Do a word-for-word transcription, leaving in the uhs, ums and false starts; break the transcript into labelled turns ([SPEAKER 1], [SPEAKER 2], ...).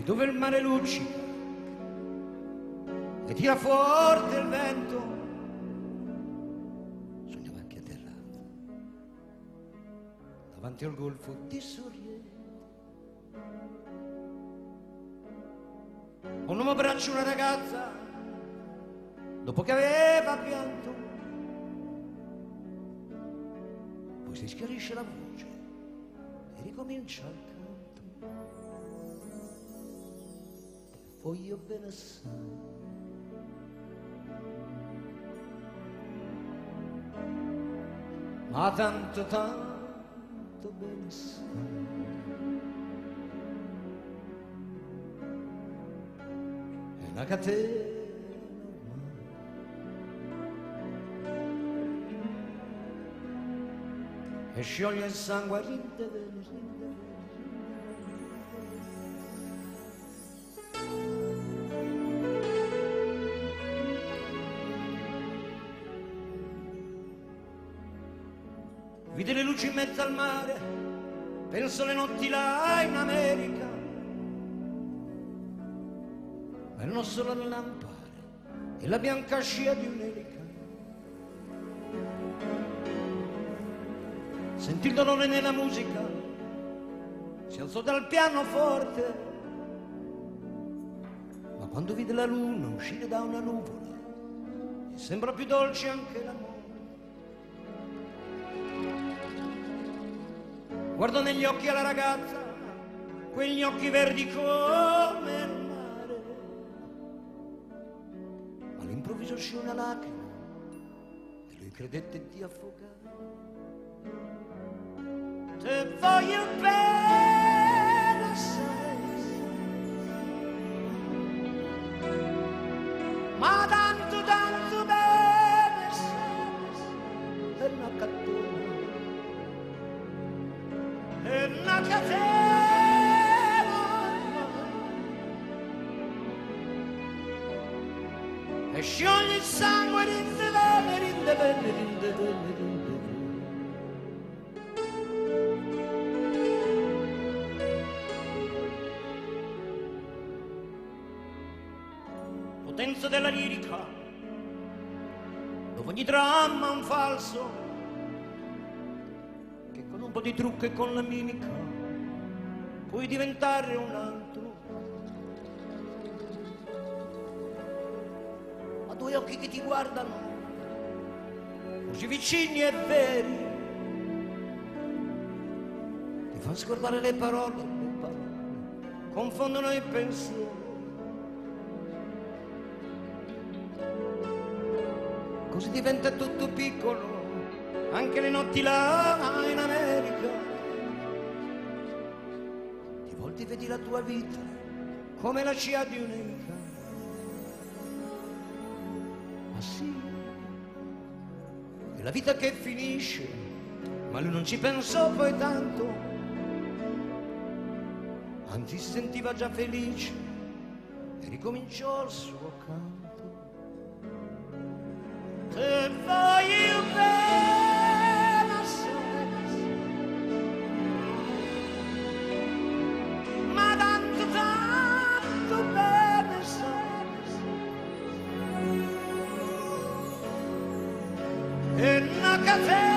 [SPEAKER 1] dove il mare luccica e tira forte il vento, sognava anche atterrato davanti al golfo di Sorrento. Un uomo abbraccia una ragazza dopo che aveva pianto, poi si schiarisce la voce e ricomincia il canto. Voglio bene assai, ma tanto tanto bene assai, è una catena e scioglie il sangue a rinde bene, rinde bene. Vide le luci in mezzo al mare, penso le notti là in America, ma il nostro lampare e la bianca scia di un'elica. Sentì il dolore nella musica, si alzò dal pianoforte, ma quando vide la luna uscire da una nuvola, gli sembra più dolce anche l'amore. Guardò negli occhi alla ragazza, quegli occhi verdi come il mare, ma all'improvviso uscì una lacrima e lui credette di affogare. Te voglio bene assai, ma tanto tanto bene assai, è una cattura, è una catena, e scioglie il sangue, rinde bene, rinde bene, rinde bene, rinde bene. Potenza della lirica, dove ogni dramma è un falso, che con un po' di trucco e con la mimica puoi diventare un altro. Ha due occhi che ti guardano, così vicini e veri, ti fanno scordare le parole, le parole confondono i pensieri. Così diventa tutto piccolo, anche le notti là in America. Di volte vedi la tua vita come la scia di un'elica. Ma sì, è la vita che finisce, ma lui non ci pensò poi tanto, anzi si sentiva già felice e ricominciò il suo canto. Te voglio bene assai, ma tanto tanto bene assai, è una catena.